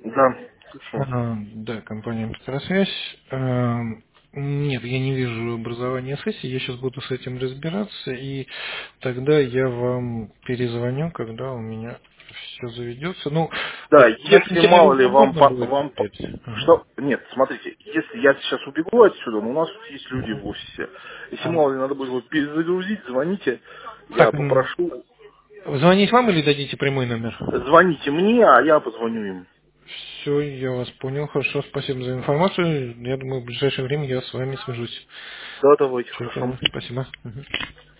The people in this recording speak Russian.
Да, слушаю. Да, компания «Быстросвязь». Нет, я не вижу образования сессии, я сейчас буду с этим разбираться, и тогда я вам перезвоню, когда у меня все заведется. Ну, Да, на если контейнере мало ли вам, удобно будет вам опять. Ага. что... Нет, смотрите, если я сейчас убегу отсюда, но у нас тут есть люди в офисе. Если А, мало ли надо будет его перезагрузить, звоните, я Так, попрошу. звонить вам или дадите прямой номер? Звоните мне, а я позвоню им. Все, я вас понял. Хорошо, спасибо за информацию. Я думаю, в ближайшее время я с вами свяжусь. Да, давайте, Все, хорошо. спасибо. Мгм.